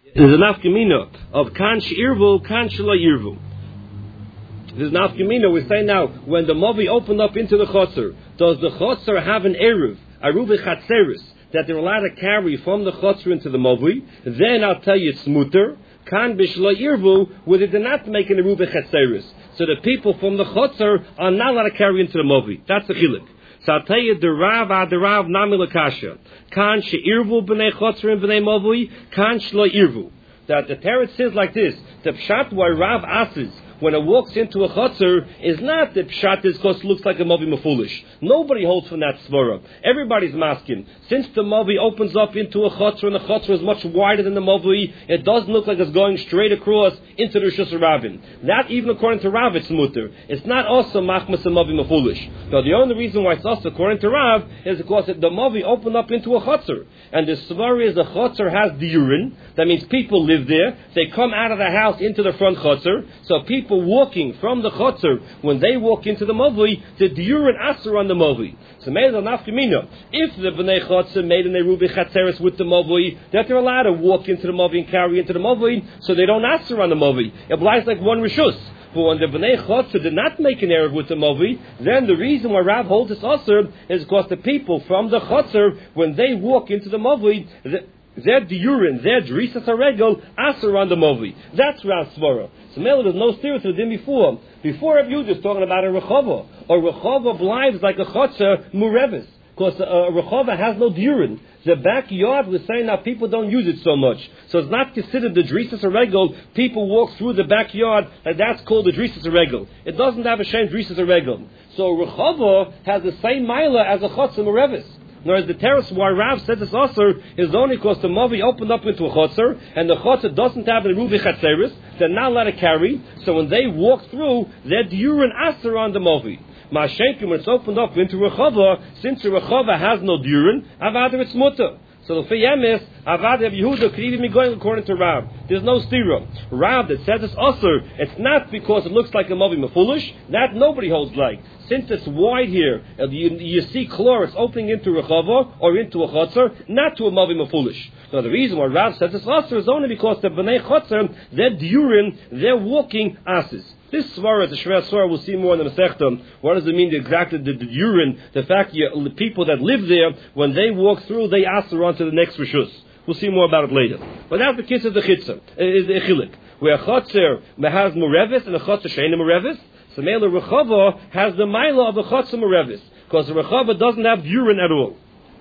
There's a nafkamina of kan she'irvu, kan shelo yirvu. There's nafkamina. We're saying now, when the mavi opened up into the chotzer, does the chotzer have an eruv, a rubi chatzeris, that they're allowed to carry from the chotzer into the mavi? Then I'll tell you it's mutter. Kan b'shelo yirvu, where they did not make an rubi chatzeris. So the people from the chotzer are not allowed to carry into the mavi. That's the chiluk. So I'll tell you the Rav nami l'kasha. Kan she'irvu b'nei chotzer and b'nei mavi, kan shelo yirvu. That the Teretz says like this: the pshat why Rav asks when it walks into a chotzer is not the pshat is because it looks like a mavi mafulish. Nobody holds from that svara. Everybody's masking. Since the mavi opens up into a chotzer and the chotzer is much wider than the mavi, it doesn't look like it's going straight across into the Rishus Rabin. That even according to Rav it's mutter. It's not also machmas and mavi mafulish. Now the only reason why it's also according to Rav is because the mavi opened up into a chotzer, and the svara is the chotzer has the urine. That means people live there. They come out of the house into the front chotzer. So people walking from the chotzer, when they walk into the mavi, the diurin aser on the mavi. So me'ezal nafkamina, if the bnei chotzer made an erubi chatzeres with the mavi, that they're allowed to walk into the mavi and carry into the mavi, so they don't aser on the mavi. It applies like one rishus. But when the bnei chotzer did not make an eruv with the mavi, then the reason why Rav holds this aser is because the people from the chotzer, when they walk into the mavi, their diurin, their drisas haregel, aser on the mavi. That's Rav's svara. So Mela, there's no steer to the din before. Before Rav Yehuda is talking about a rechava. Or rechava blives like a chotzer murevis. Because a rechava has no diurin. The backyard, we're saying now people don't use it so much. So it's not considered the drisas haregel. People walk through the backyard, and that's called the drisas haregel. It doesn't have a shem drisas haregel. So a rechava has the same mila as a chotzer murevis. Whereas the terrace why Rav said this also is only because the mavi opened up into a chotzer, and the chotzer doesn't have the rubi chatzeris, they're not allowed to carry, so when they walk through, they're diurin aser on the mavi. Ma'ashenkim, when it's opened up into rechava, since the rechava has no diurin, avada it's mutter. So the feyemis, avad Rav Yehuda could even be going according to Rav. There's no stira. Rav that says it's usher, it's not because it looks like a mavi mafulish, that nobody holds like. Since it's wide here, you see chloris opening into rechava or into a chotzer, not to a mavi mafulish. Now the reason why Rav says it's usher is only because the bnei chotzer, they're diurin, they're walking asses. This svara, the Shver Svara, we'll see more in the Masechta. What does it mean exactly? The urine, the fact the people that live there, when they walk through, they aser on to the next rishus. We'll see more about it later. But that's the case of the chitza, is the chilik, where a chotzer has murevis and a chotzer she'ein murevis. So Mela rechava has the mila of a chotzer murevis, because the rechava doesn't have urine at all.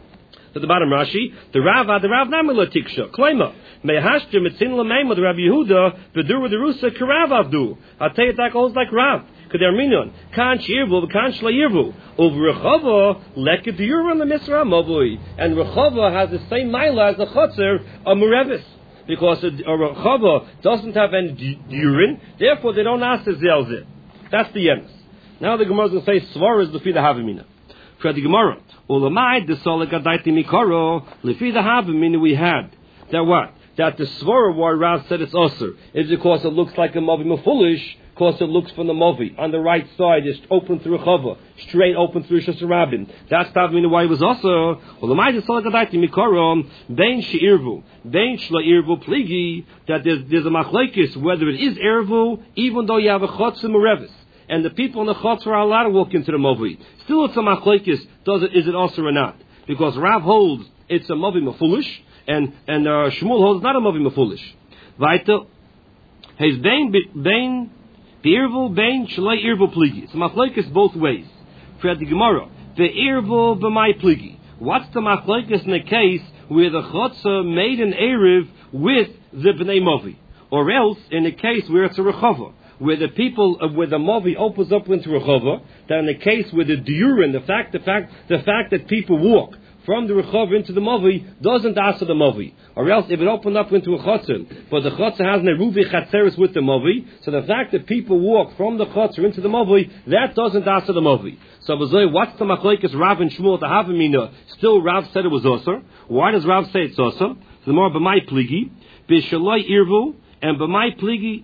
To the bottom Rashi, the Rav namila tiksha klema mehashter mitzin lameim with Rabbi Yehuda bedur with the rusa karav avdu. I'll tell you that goes like Rav. Kaderminon kan shirvu kan shlayirvu over rechava leket diurin the misra mavui, and rechava has the same mila as the chotzer of murevis, because a rechava doesn't have any urine, therefore they don't ask the zelzit. That's the yemis. Now the Gemara is going to say svar is lefi the havimina. For the Gemara, ulamai the solik adaiti mikoro lefi the havimina we had that what? That the svara why Rav said it's usher is because it looks like a mavi mafulish, because it looks from the mavi on the right side, it's open through chava, straight open through shasarabin. That's the why it was usher. Ulamai the solik adaiti mikoro bein she'irvu bein shla pligi, that there's a machlekes whether it is irvu even though you have a chotzer murevis, and the people in the chotzer are allowed to walk into the mavi. Still, it's a machlekes. Is it also or not? Because Rav holds it's a mavi mafulish, and Shmuel holds not a mavi mafulish. Weiter, his bein beirvu bein shalei irvu pligi. It's a machlekes both ways. For the Gemara, the irvu b'may pligi. What's the machlekes in the case where the chotzer made an erev with the bnei mavi, or else in the case where it's a rechava, where the people, where the mavi opens up into rechava, that in the case where the diurin, the fact that people walk from the rechava into the mavi doesn't ask the mavi, or else if it opened up into a chotzer, but the chotzer has an eruvi chatzeres with the mavi, so the fact that people walk from the chotzer into the mavi, that doesn't ask the mavi. So what's the machlekes Rav and Shmuel the havimina? Still Rav said it was osir. Why does Rav say it's osir? The more b'may pligi b'shaloi irvu, and b'may pligi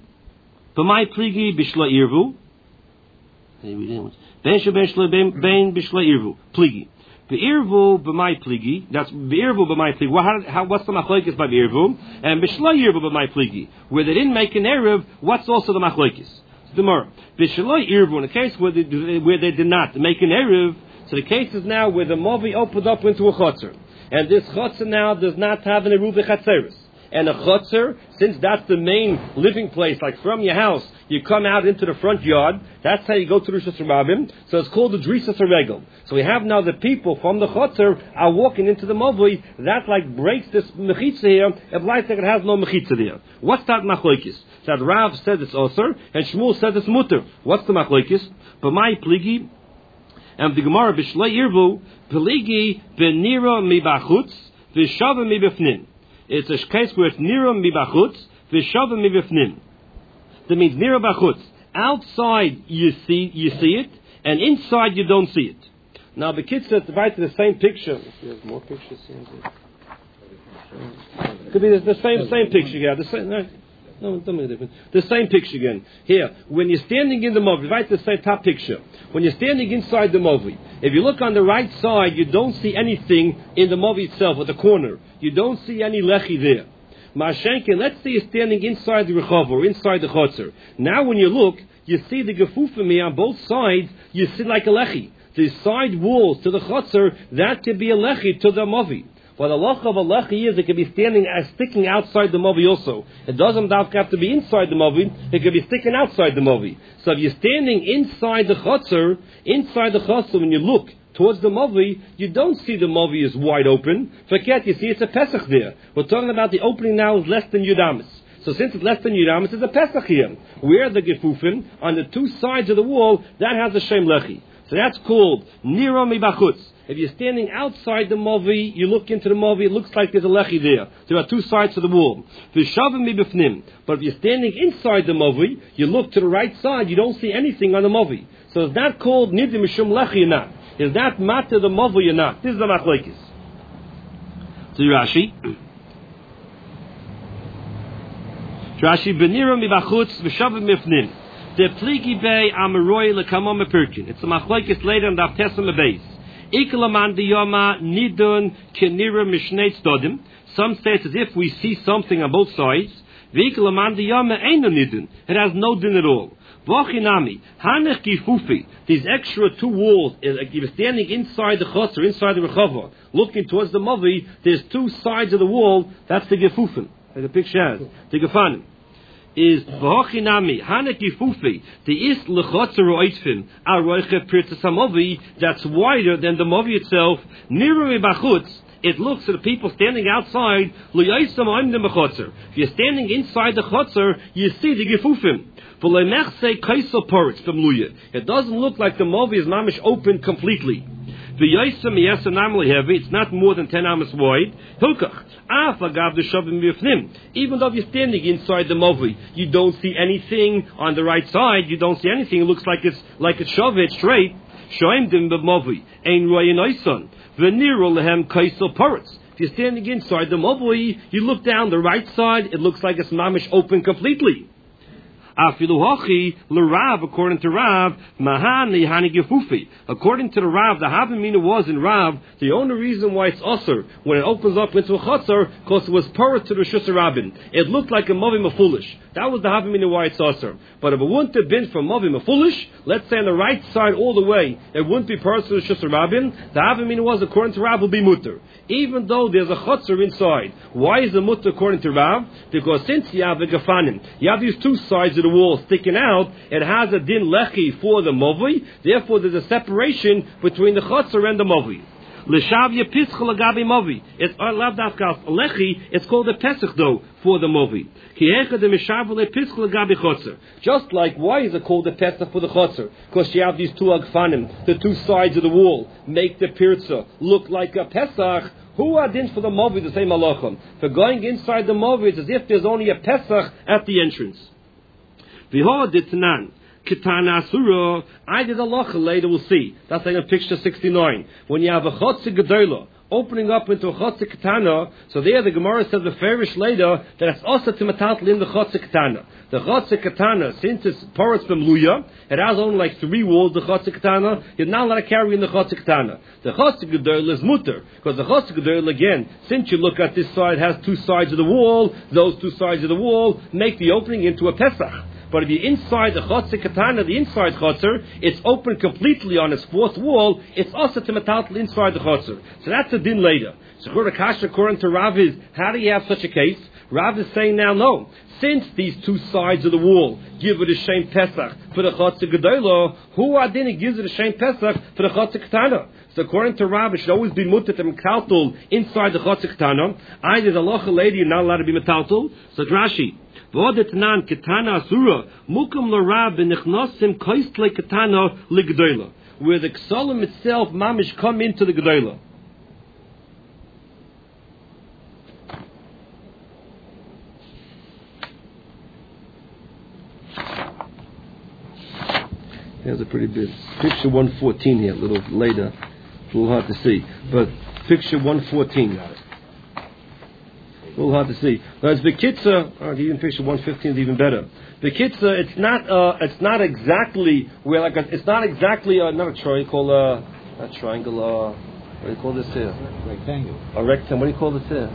b'shla irvu. Ben b'shla irvu pligi. Be'irvu b'may pligi. That's be'irvu b'may pligi. What's the machlokes by be'irvu? And b'shlo yirvu b'may pligi. Where they didn't make an erev, what's also the machlokes? The more b'shlo yirvu, in a case where they did not make an erev. So the case is now where the movi opened up into a chotzer, and this chotzer now does not have an eruv chatzeres. And a chotzer, since that's the main living place, like from your house, you come out into the front yard, that's how you go to the Rishus Rabim, so it's called the Drisas Regel. So we have now the people from the chotzer are walking into the movi, that like breaks this mechitza here, if like it has no mechitza there. What's that machlokes? That Rav said it's osir, and Shmuel said it's mutter. What's the machlokes? B'may pligi, and the Gemara b'shlei irvu, pligi b'nira mibachutz, v'shava mibifnin. It's a case where it's nira mibachutz, v'shava mibifnin. That means nira bachutz. Outside you see it, and inside you don't see it. Now the kids said right to the same picture. If you have more pictures, could be the same picture. Yeah, the same. No, the same picture again. Here, when you're standing in the movie, right to the same top picture. When you're standing inside the movie, if you look on the right side, you don't see anything in the movie itself, at the corner. You don't see any lechi there. Ma'ashenkin, let's say you're standing inside the rechov or inside the chotzer. Now when you look, you see the gefufim on both sides, you see like a lechi. The side walls to the chotzer, that could be a lechi to the movie. But the loch of a lechi is it can be sticking outside the movi also. It doesn't have to be inside the movi, it can be sticking outside the movi. So if you're standing inside the chotzer, when you look towards the movi, you don't see the movi is wide open. Forget, you see it's a Pesach there. We're talking about the opening now is less than Yudamis. So since it's less than Yudamis, it's a Pesach here. Where the gefufin, on the two sides of the wall, that has a Shem Lechi. So that's called Nira Mibachutz. If you're standing outside the movi, you look into the movi, it looks like there's a lechi there. There are two sides to the wall. V'shavim mibifnim. But if you're standing inside the movi, you look to the right side, you don't see anything on the movi. So is that called nidim mishum lechi or not? Is that matter the movi or not? This is the machlokes. So Rashi. Rashi benira mibachutz v'shavim mibifnim. The pligi bei amaroi lekamom mepirkin. It's the machlokes later on the Avtesim Beis. Ikalaman diyama nidun kenira mishnei tzdodim. Some say it's as if we see something on both sides. V'ikalaman diyama ain't nidun. It has no din at all. V'ochinami hanech gifufi. These extra two walls, like you're standing inside the chotzer, inside the rechava, looking towards the movi. There's two sides of the wall. That's the gefufin. Like the picture has the gefanim. Is v'hochinami hanekifufi the is lechotzer oitfin aroiche pirtzasamovi that's wider than the movi itself. Nira mibachutz, it looks at the people standing outside. L'yaisam oim dem b'chotzer. If you're standing inside the chotzer, you see the gefufim. V'lemechse kaisel poritz b'mluya. It doesn't look like the movi is mamish open completely. V'yaisam yesam namely heavy. It's not more than 10 amas wide. Hilkach. Even though you're standing inside the movi, you don't see anything on the right side. You don't see anything. It looks like it's shoved straight. Shoim dim b'movi ein royin oison v'niro lehem kaisel poritz. If you're standing inside the movi, you look down the right side. It looks like it's mamish open completely. Afilu l'Rav, according to Rav, mahani hani gefufi. According to the Rav, the Havamina was in Rav. The only reason why it's usher when it opens up into a chutzar, because it was power to the Rishus Rabin. It looked like a movi mafulish. That was the Havamina why it's usher. But if it wouldn't have been from movi mafulish, let's say on the right side all the way, it wouldn't be power to the Rishus Rabin. The Havamina was, according to Rav, will be mutter. Even though there's a chutzar inside. Why is the mutter according to Rav? Because since you have the gefanim, you have these two sides of the wall sticking out, it has a din lechi for the movi, therefore there's a separation between the chotzer and the movi. L'shavya pischel agabi movi. It's lav dafka lechi, it's called a pesach though for the movi. Ki'echa de mishavle pischel agabi chotzer. Just like, why is it called a pesach for the chotzer? Because you have these two agfanim, the two sides of the wall, make the pirza look like a pesach. Who are din for the movi the same halachim? For going inside the movi, it's as if there's only a pesach at the entrance. V'ho ditnan kitana asura. I did a lacha later. We'll see. That's like in picture 69. When you have a chotzer gedola opening up into a chotzer katana. So there the Gemara says the farish later that it's also to metaltal in the chotzer katana. The chotzer katana, since it's porous from luya, it has only like 3 walls. The chotzer katana, you're not allowed to carry in the chotzer katana. The chotzer gedol is mutter, because the chotzer gedol again, since you look at this side, has 2 sides of the wall. Those 2 sides of the wall make the opening into a pesach. But if you're inside the chotzer katana, the inside chotzer, it's open completely on its 4th wall. It's also to metaltal inside the chotzer. So that's a din later. So according to Rav is, how do you have such a case? Rav is saying now, no. Since these 2 sides of the wall give it a shem pesach for the chotzer gedolah, who adin gives it a shem pesach for the chotzer katana? So according to Rav, it should always be mutter to metaltal inside the chotzer katana. Either the lochel lady, you're not allowed to be metaltal. So Rashi. V'odetnan ketana asura mukum l'rab v'nichnosim koistle ketana l'gedolah, where the ksolim itself mamish come into the gedolah. Here's a pretty bit. Picture 114 here, a little later. It's a little hard to see, but picture 114. A little hard to see. Whereas Bekitza, even picture 115 is even better. Bekitza, it's not exactly where it's not exactly not a triangle, not triangle. What do you call this here? Rectangle. A rectangle. What do you call this here?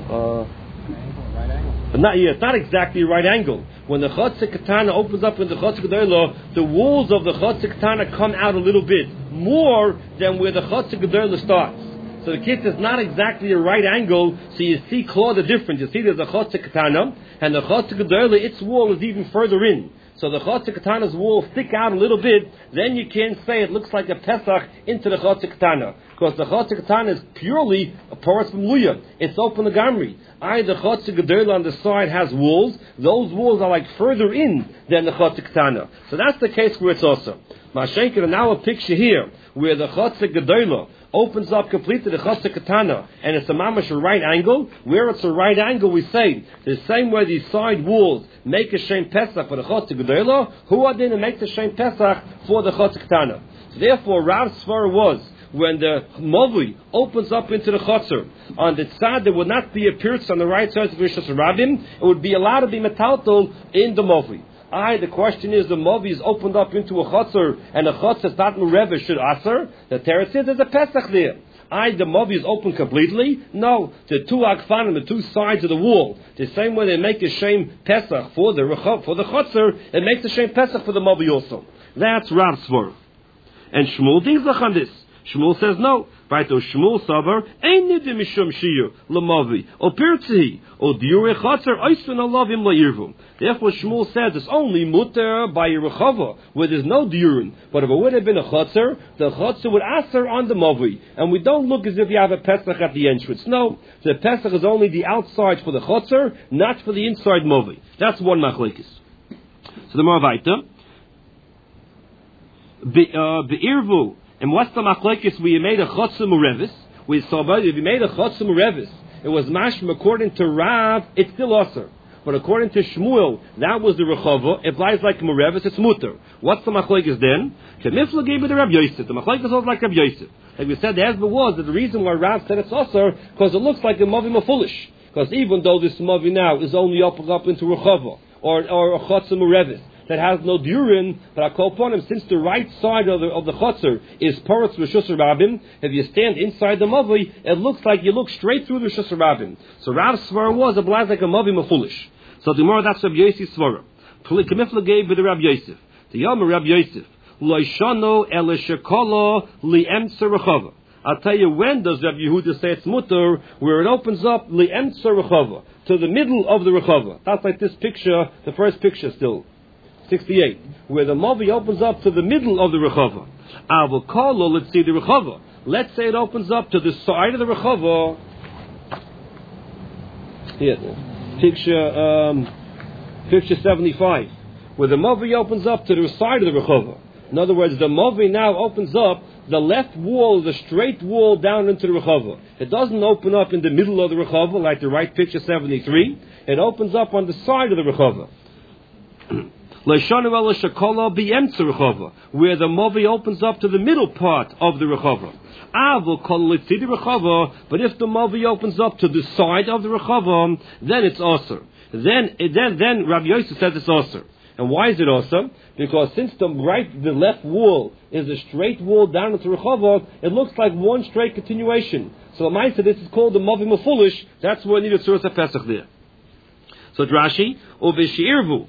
Right angle. But it's not exactly a right angle. When the chotzer katana opens up in the chotzer gedolah, the walls of the chotzer katana come out a little bit more than where the chotzer gedolah starts. So the kitzah is not exactly a right angle, so you see clear the difference. You see there's a chotzer katana, and the chotzer gedolah, its wall is even further in. So the chotzer katana's wall stick out a little bit, then you can't say it looks like a pesach into the chotzer katana. Because the chotzer katana is purely a porous from luya. It's open the gamri. The chotzer gedolah on the side has walls. Those walls are like further in than the chotzer katana. So that's the case where it's also. Mashenker, and now a picture here where the chotzer gedolah opens up completely the chotzer katana, and it's a mamash a right angle. Where it's a right angle, we say the same way these side walls make a shem pesach for the chotzer gedolah, who are then to make the shem pesach for the chotzer katana. So therefore, Rav's svara was when the movi opens up into the chotzer, on the side there would not be a pierce on the right side of Rishos Rabim. It would be allowed to be metaltal in the movi. The question is, the movi is opened up into a chotzer, and the chotzer is not murev, should aser. The teretz says there's a pesach there. The movi is open completely. No, the 2 akfanim, the 2 sides of the wall, the same way they make a shem pesach for the chotzer, it makes a shem pesach for the movi also. That's Rav Svor. And Shmuel dinglach on this. Shmuel says no. Right? O Shmuel savar ein nidim mishum shiyur lemavi o pirtzehi o diure chotzer oisven alavim lairvum. Therefore, Shmuel says it's only mutter by a rechava where there's no diurin. But if it would have been a chotzer, the chotzer would aser on the mavi, and we don't look as if you have a pesach at the entrance. No, the pesach is only the outside for the chotzer, not for the inside mavi. That's one machlekes. So the Maravaita, be'irvu. And what's the machlekes? We made a chotzer murevis. We saw about if you made a chotzer murevis, it was mashma. According to Rav, it's still aser. But according to Shmuel, that was the rechava. It lies like murevis. It's mutter. What's the machlekes then? The mifla gave it to Rabbi Yosef. The machlekes was like Rabbi Yosef. Like we said, the hezbollah was that the reason why Rav said it's aser because it looks like a mavi mafulish. Because even though this mavi now is only up into rechava or a chotzer murevis that has no diurin, but I call upon him, since the right side of the chotzer is Poretz Rishus Rabim, if you stand inside the Mavi, it looks like you look straight through the Rishus Rabim. So Rav's svara was, it lies like a Mavi Mafulish. So the more that's Rabbi Yosef's svara. Kamifla gave with the Rabbi Yosef. The Yom Rabbi Yosef. Loishano eleshekala li'emtzer rechava. I'll tell you when does Rabbi Yehuda say it's mutter, where it opens up li'emtzer rechava, to the middle of the rechava. That's like this picture, the first picture still. 68, where the Mavi opens up to the middle of the Rechava. Avokalo, let's see the Rechava. Let's say it opens up to the side of the Rechava. Here, picture 75, where the Mavi opens up to the side of the Rechava. In other words, the Mavi now opens up the left wall, the straight wall down into the Rechava. It doesn't open up in the middle of the Rechava like the right picture 73. It opens up on the side of the Rechava. Leishanu ela shekola b'emtza rechava, where the movi opens up to the middle part of the rechava. Avol kol litzidi rechava, but if the movi opens up to the side of the rechava, then it's osir. Then Rabbi Yosef says it's osir. And why is it osir? Because since the left wall is a straight wall down into rechava, it looks like one straight continuation. So Lamaisa, this is called the movi mafulish. That's why I need a Tzuras HaPesach there. So Rashi, Uvishirvu.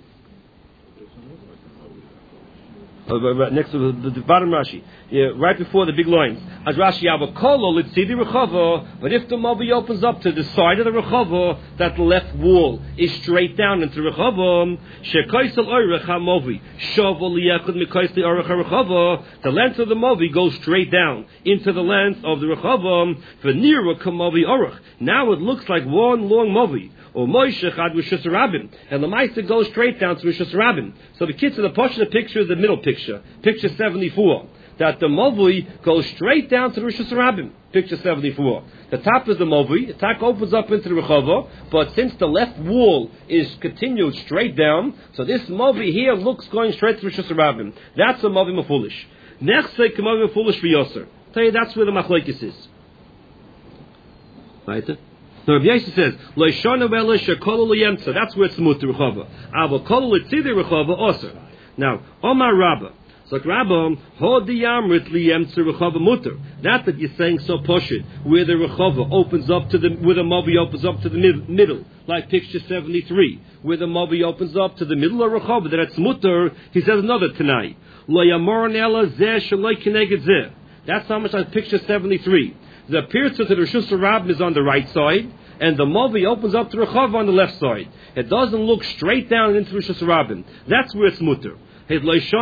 Next to the bottom Rashi, right before the big lines. As Rashi Avakolo Litzidi Rechava, but if the movi opens up to the side of the Rechava, that left wall is straight down into Rechava, Shekaisel Oirech HaMovi, Shavol Liechad Mikaisli Oirech HaRechava, the length of the movi goes straight down into the length of the Rechava, V'nira Kamovi Orech. Now it looks like one long movi. Or Moshe Chad Rishus Rabbim, and the Meister goes straight down to Rishus Rabbim. So the kids of the Pashta picture is the middle picture, picture 74. That the Movui goes straight down to the Rishus Rabbim, picture 74. The top is the Movui, the top opens up into the Rechava, but since the left wall is continued straight down, so this Movui here looks going straight to Rishus Rabbim. That's a Movui Mafulish. Next, say Movui Mafulish for Yosser. Tell you that's where the Machlekes is. Right? So Rabbi Yosef says, Leishana v'ela shekol liyemtza. That's where it's mutter rechava. Ava kol litzidi rechava osir. Now, Omar Rabba. So Rabba, hodi yamrit liyemtza rechava mutter. Not that you're saying so poshut, where the rechava opens up to the, where the movi opens up to the middle, like picture 73, where the movi opens up to the middle of rechava, that it's mutter. He says another tanai. Lo yamor ne'ela zeh shaloi kineged zeh. That's how much like picture 73. The pirza to the Rishus Rabbim is on the right side, and the movi opens up to Rechav on the left side. It doesn't look straight down into Rishus Rabbim. That's where it's mutter. That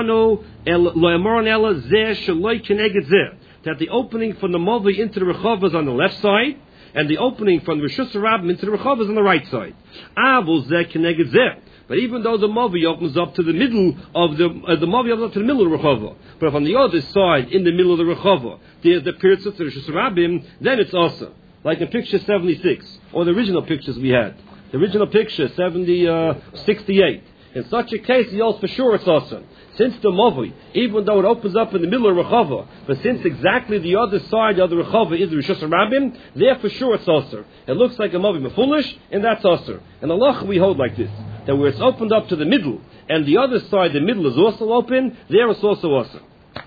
the opening from the movi into the Rechav is on the left side, and the opening from the Rishus Rabbim into the Rechav is on the right side. But even though the movi opens up to the middle of the movi opens up to the middle of the rechava, but if on the other side, in the middle of the rechava, there's the pirza to the Rishus Rabbim, then it's also like in picture 76 or the original pictures we had. The original picture 68. In such a case, he holds for sure it's also. Since the movi, even though it opens up in the middle of rechava, but since exactly the other side of the rechava is the Rishus Rabbim, there for sure it's also. It looks like a movi mefulish, and that's also. And Allah we hold like this. That where it's opened up to the middle, and the other side, the middle is also open, there it's also awesome.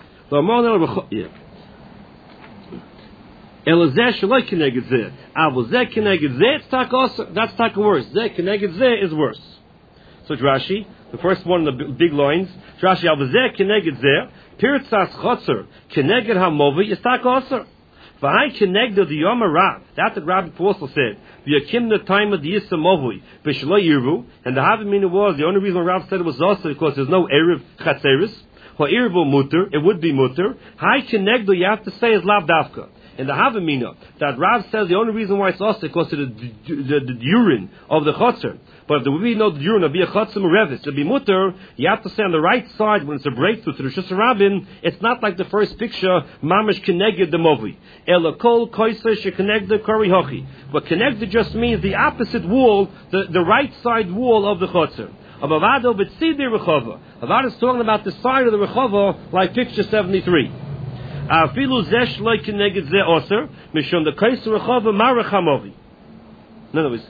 That's tak worse. Zeh keneged zeh is worse. So Rashi, the first one of the big lines, Rashi, Alvazeh keneged zeh, pirtzas chotzer keneged hamovi is tak osir. V'hai keneged the Yom Rav. That's what Rabbi Apostle said. V'yakim the time of the Yisa Movui b'shloi yirvu. And the Havamina was the only reason Rav said it was also because there's no erev chatzeris. Ha'irvu mutter, it would be mutter. Hai keneged, you have to say is lav dafka. In the Havamina, that Rav says the only reason why it's also because of the urine of the chotzer. But if there would be no urine, it would be a chotzer merevis. To be mutter, you have to say on the right side when it's a breakthrough to the Rishus Rabbim, it's not like the first picture, mamish keneged the movi. Ela kol koiser shekeneged kori hochi. But keneged just means the opposite wall, the right side wall of the chotzer. Avado b'tzidi rechava. Avad is talking about the side of the rechava, like picture 73. Afilu zesh loy keneged ze oser, mishon the koiser rechava marach hamovi. In other words,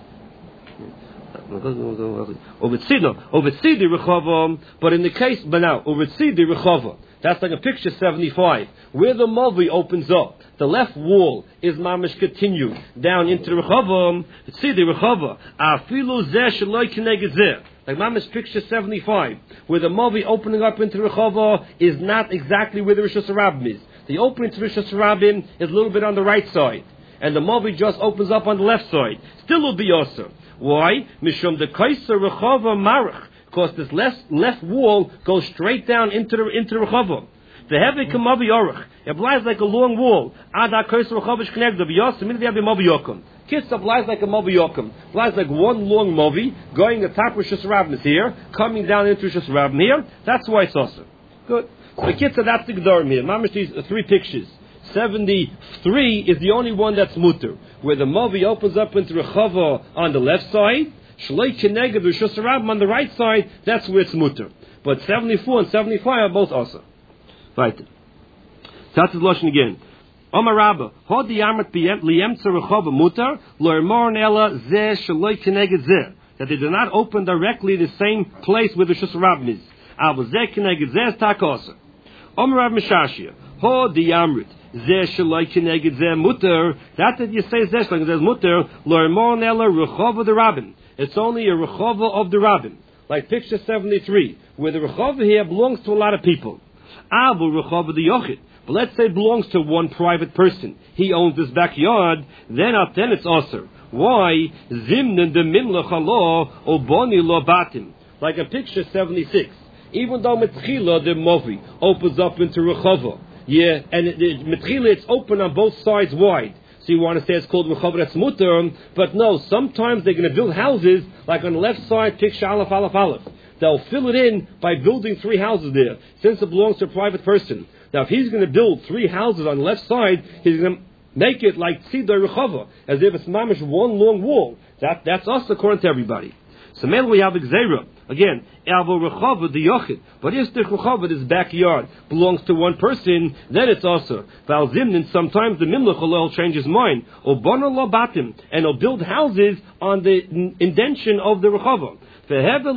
Ovitzidi rechava, but in the case, but now, Ovitzidi rechava, that's like a picture 75, where the movi opens up. The left wall is mamish continued down into the rechava. Tzidi rechava, afilu zeh sheloi keneged zeh. Like mamish picture 75, where the movi opening up into the rechava is not exactly where the Rishus Rabbim is. The opening to Rishus Rabbim is a little bit on the right side, and the movi just opens up on the left side. Still will be also. Why? Mishum the kaiser rechava marach. Because this left wall goes straight down into the rechava. The heavy kamavi orach. It lies like a long wall. Ada kaiser rechava shknegda biyos. Immediately have the movi yokum. Kitzah lies like a movi yokum. Lies like one long movi going the top of Rishus Rabbim is here, coming down into Rishus Rabbim here. That's why it's awesome. Good. So kitzah, that's the gedorim here. Mamish these three pictures. 73 is the only one that's mutter, where the movi opens up into rechava on the left side, shloi keneged Rishus Rabbim on the right side. That's where it's mutter. but 74 and 75 are both also. Right. That's his Lashon again. Omar Rabba, Hodi Yamat Liyemtza Rechova Mutar, Lo'ermor Nela Zeh Shaloi Keneged Zeh. That they do not open directly the same place where the Shus Rabbim is. Avo Zeh Keneged Zeh Takosa. Omar Rabba Meshashia, Hodi Yamrit. Zeh Shaloi Keneged Zeh Mutar. That you say Zeh Shaloi Keneged Zeh Mutar, Lo'ermor Nela Rechova the Rabbim. It's only a Rechova of the Rabbim. Like picture 73, where the Rechova here belongs to a lot of people. Abu Rechova the Yochid. But let's say it belongs to one private person. He owns this backyard, then it's Aser. Why? Zimnin de Mimlech Allah Oboni Lo Batim. Like in picture 76. Even though Metchila the Movi opens up into Rechova. Yeah, and Metchila it's open on both sides wide. So you want to say it's called Rechova that's Mutter, but no, sometimes they're going to build houses like on the left side, picture Aleph Aleph Aleph. They'll fill it in by building 3 houses there, since it belongs to a private person. Now, if he's going to build 3 houses on the left side, he's going to make it like Tzidor Rechova, as if it's mamish one long wall. That's us according to everybody. So then we have Gzeira. Again, Avo Rechova, the Yochid. But if the Rechova, this backyard, belongs to one person, then it's also. Val Zimnin, sometimes the Mimlech will change his mind. Obana Lo Batim, and he'll build houses on the indention of the Rechova. And it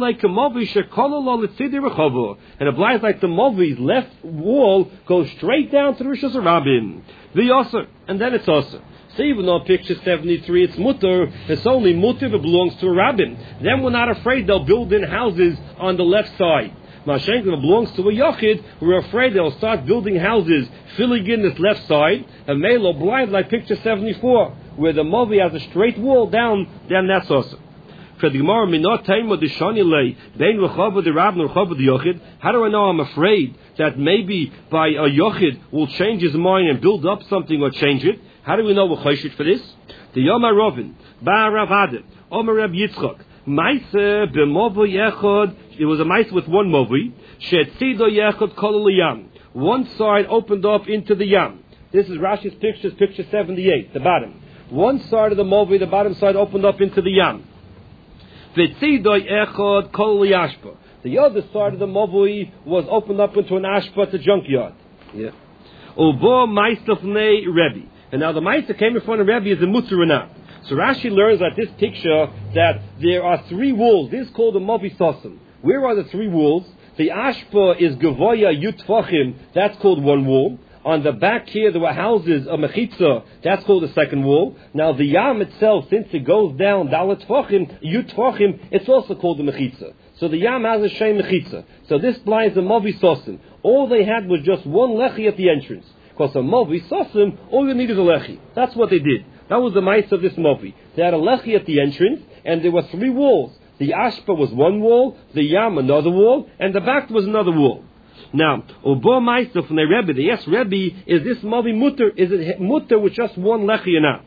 applies like the Movi's left wall goes straight down to the Rishos Rabbim. The Aser, and then it's Aser. So even though picture 73 it's Mutter, it's only Mutter if it belongs to a Rabbim. Then we're not afraid they'll build in houses on the left side. Mashenk, if it belongs to a Yochid, we're afraid they'll start building houses, filling in this left side, and Melo blind like picture 74, where the Movi has a straight wall down that's Aser. How do I know I'm afraid that maybe by a Yochid will change his mind and build up something or change it? How do we know we're choshed for this? The Yom Rovin, Ba Rav Adam, Omer Reb Yitzchak, Maise b'Movi Echad. It was a Maise with one Movi. Shetzido Yechad Kol Yam. One side opened up into the Yam. This is Rashi's picture 78, the bottom. One side of the Movi, the bottom side opened up into the Yam. The other side of the Mavui was opened up into an ashpa, a junkyard. Yeah. And now the Maisa came in front of Rebbe is a mutter or not. So Rashi learns at this picture that there are 3 walls. This is called the Mavi Sasim. Where are the 3 walls? The ashpa is Gavoya Yutfachim. That's called one wall. On the back here, there were houses, a mechitza, that's called the second wall. Now the yam itself, since it goes down, dalet tfachim, yutfachim, it's also called the mechitza. So the yam has a shem mechitza. So this blinds a movi sosim. All they had was just one lechi at the entrance. Because a movi sosim, all you need is a lechi. That's what they did. That was the mice of this movi. They had a lechi at the entrance, and there were 3 walls. The ashpa was one wall, the yam another wall, and the back was another wall. Now, Obo Meister from the Rebbe, the yes Rebbe, is this Mavi Mutter, is it Mutter with just one lechi or not?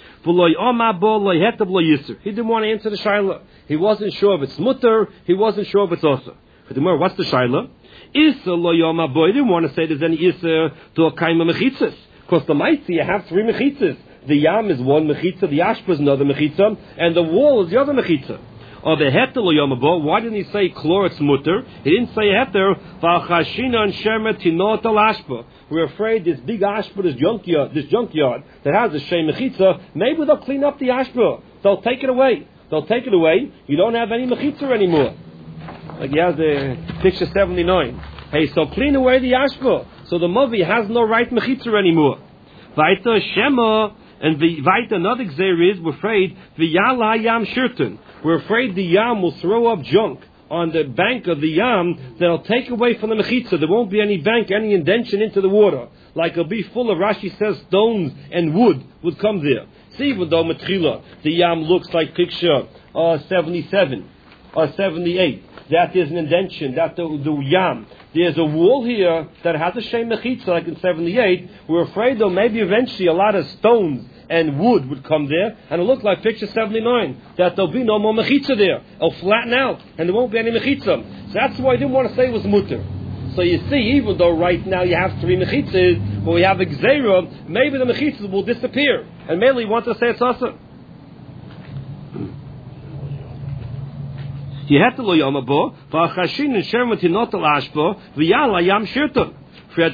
He didn't want to answer the Shaila. He wasn't sure if it's Mutter, he wasn't sure if it's Osa. What's the Shaila? Isa lo yom abo, he didn't want to say there's any Isa to a kaima mechitzas. Because the Maitzi, you have 3 mechitzas. The Yam is one mechitza, the Ashpa is another mechitza, and the wall is the other mechitza. Or the heter lo yom abo, why didn't he say kloritz mutter? He didn't say heter, v'achashina and shemer tinot al ashpa. We're afraid this big ashpa, this junkyard that has a shem mechitza, maybe they'll clean up the ashpa. They'll take it away. You don't have any mechitza anymore. Like he has the picture 79. Hey, so clean away the ashpa. So the Mavi has no right mechitza anymore. Vaita shema. And the Vaita, another gzeir is, we're afraid, the Yala Yam Shirtan. We're afraid the Yam will throw up junk on the bank of the Yam that'll take away from the Mechitza. There won't be any bank, any indention into the water. Like it'll be full of, Rashi says, stones and wood would come there. See, even though Matchila, the Yam looks like picture 77 or 78. That is an indention, that the Yam. There's a wall here that has a Shem Mechitza, like in 78. We're afraid, though, maybe eventually a lot of stones and wood would come there, and it'll look like picture 79, that there'll be no more Mechitza there. It'll flatten out, and there won't be any Mechitza. So that's why I didn't want to say it was Mutter. So you see, even though right now you have 3 Mechitzas, but we have a Gzeira, maybe the Mechitzas will disappear. And mainly you want to say it's Asa. Yehetelo yomabo, v'achashin and shermatinot al-ashbo, v'yala yam shirton. Is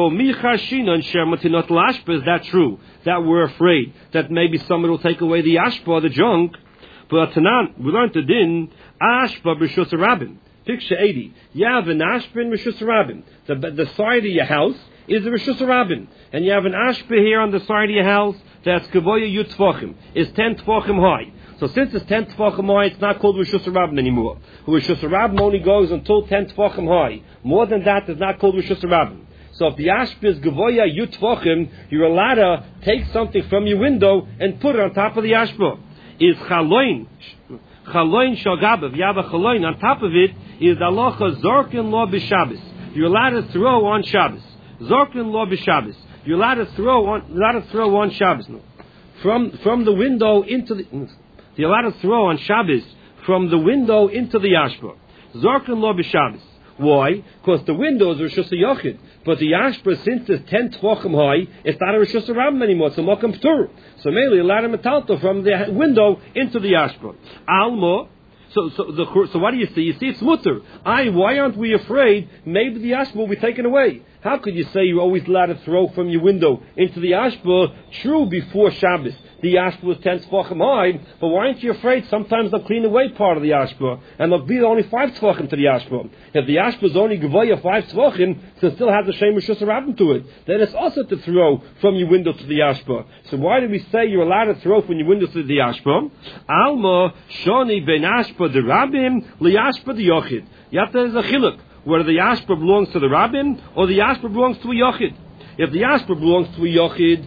that true? That we're afraid that maybe somebody will take away the ashba, the junk. But Tanan, we learned the din, ashba b'shus rabim. Picture 80. You have an ashba in b'shus rabim. The side of your house is the b'shus rabim. And you have an ashba here on the side of your house that's kavoya yut tfachim. It's 10 tfachim high. So since it's 10 tfachim high, it's not called Rishus Rabim anymore. Rishus Rabim only goes until 10 tfachim high. More than that is not called Rishus Rabim. So if the ashpa is Gavoya Yut Tfachim, you're allowed to take something from your window and put it on top of the ashpa. Is Chaloin Shagabav, you have a Chaloin, on top of it is Alocha Zorkin Lo B'Shabbos. You're allowed to throw on Shabbos. Zorkin Lo B'Shabbos. You're allowed to throw on Shabbos. No. From the window into the... You're allowed to throw on Shabbos from the window into the ashpa. Zorkin Lo B'Shabbos. Why? Because the windows are Rishus HaYochid. But the ashpa, since it's 10 tfachim high, it's not a Rishus HaRabim anymore. It's a Mokum P'tur. So mainly a lot of metalto from the window into the ashpa. Alma. So what do you see? You see it's mutter. Why aren't we afraid maybe the ashpa will be taken away? How could you say you're always allowed to throw from your window into the ashpa? True, before Shabbos the ashpa was 10 tfachim high, but why aren't you afraid sometimes they'll clean away part of the ashpa and there'll be only 5 tfachim to the ashpa? If the ashpa is only gavoya 5 tfachim, so it still has the same Rishus HaRabim to it, then it's also to throw from your window to the ashpa. So why do we say you're allowed to throw from your window to the ashpa? Alma shoni ben ashpa de rabim li ashpa de yochid. Yet there is a chiluk whether the ashpa belongs to the rabim or the ashpa belongs to a yochid. If the ashpa belongs to a yochid,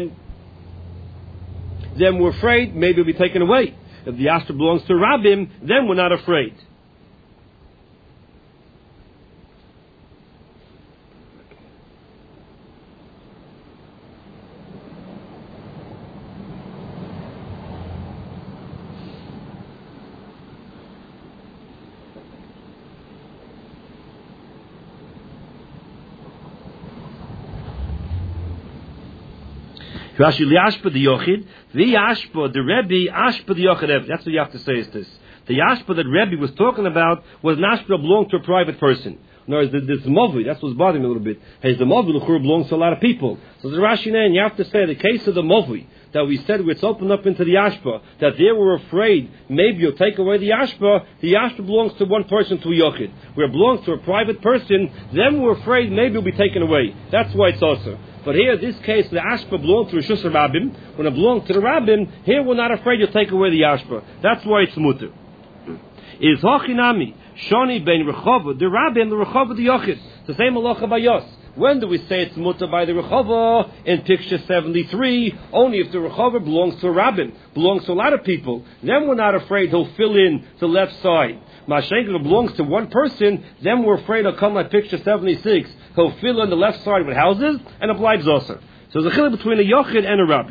then we're afraid maybe it'll be taken away. If the ashpa belongs to Rabbim, then we're not afraid. Rashi liashpa the yochid, the ashpa the Rebbe ashpa the yochid. That's what you have to say. Is this the ashpa that Rebbe was talking about was an ashpa that belonged to a private person? In other words, this movi, that's what's bothering me a little bit. Hey, the movi l'chur belongs to a lot of people. So the Rashi and you have to say the case of the movi that we said it's opened up into the ashpa, that they were afraid maybe you'll take away the ashpa belongs to one person, to a yochid. Where it belongs to a private person, then we're afraid maybe it'll be taken away. That's why it's also. But here, in this case, the ashpa belonged to Rishus HaRabim. When it belonged to the Rabbim, here we're not afraid you'll take away the ashpa. That's why it's mutter. Is hochinami shoni ben rechava the Rabbim, the rechava the yochid. The same halacha bayos. When do we say it's mutter by the rechava? In picture 73, only if the rechava belongs to a Rabbim, belongs to a lot of people. Then we're not afraid he'll fill in the left side. Mashenka belongs to one person, then we're afraid he'll come like picture 76. He'll fill in the left side with houses and oblige Zoser. So there's a chiluk between a yochid and a Rabbi.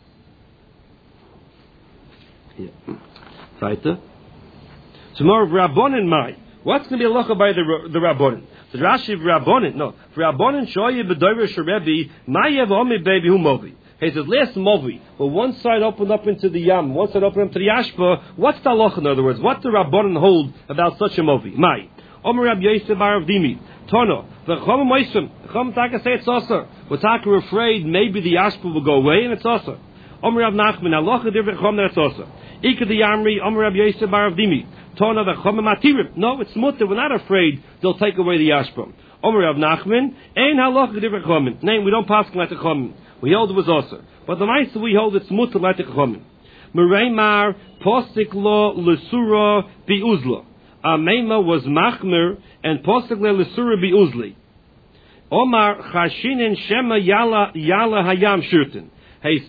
Weiter. So more of Rabbonin Mai. What's going to be a locha by the Rabbonin? The Rashi of Rabbonin, no. For Rabbonin shoye b'dover sherebi mayev omi baby hu movi. He says, last movi, but one side opened up into the yam, one side opened up to the ashpa. What's the halacha, in other words? What the Rabbonin hold about such a movi? Mai. Omer Rab Yosef bar of Dimi. Tono. V'chom moisim. V'chom taka say it's also. We're taka afraid maybe the ashpa will go away, and it's also. Omer Rab Nachman. Halacha dir v'chom that's also. Ika the Yamri. Omer Rab Yosef bar of Dimi. Tono v'chom matirim. No, it's mutter. We're not afraid they'll take away the ashpa. Omer Rab Nachman. Ein halacha dir v'chom. Name, we don't pass like the chom. We hold it was also. But the Maisa we hold it's mutter like the chom. Mereimar posik lo l'sura bi'uzla. Ameima was machmer and posik le l'sura bi'uzli. Omar chashinin shema yala hayam shirtin. Hey,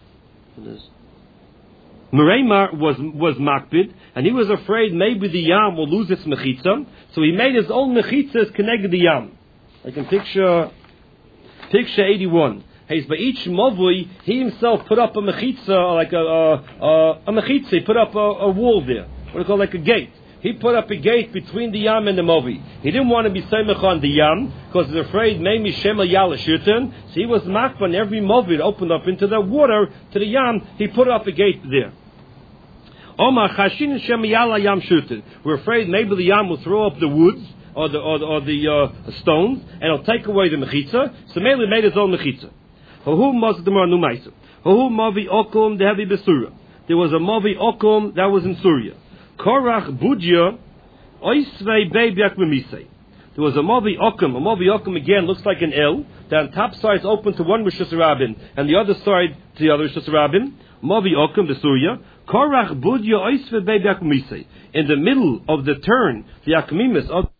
Mereimar was makbid, and he was afraid maybe the yam will lose its mechitza, so he made his own mechitzas connected the yam. I can picture 81. Hey, by each movui, he himself put up a mechitza, like a mechitza. He put up a wall there, what do you call like a gate. He put up a gate between the yam and the movi. He didn't want to be semech on the yam because he's afraid maybe shema yala shirtan. So he was makban every movi that opened up into the water to the yam. He put up a gate there. Omar Chashin Shem Yala Yam Shutin. We're afraid maybe the Yam will throw up the woods or the stones and it'll take away the mechitza. So Mele made his own mechitza. Who must the Marnu Maisa? Who Mavi Okum the heavy Besura? There was a Mavi Okum that was in Surya. Korach Budya Oisvei Beibyak Memisei. There was a Mavi Okum. A Mavi Okum again looks like an L. The top side is open to one Rishus Rabin and the other side to the other Rishus Rabin. Mavi Okum the Surya. Korach Budya Oisvei Beibyak Memisei. In the middle of the turn, the Akmimis of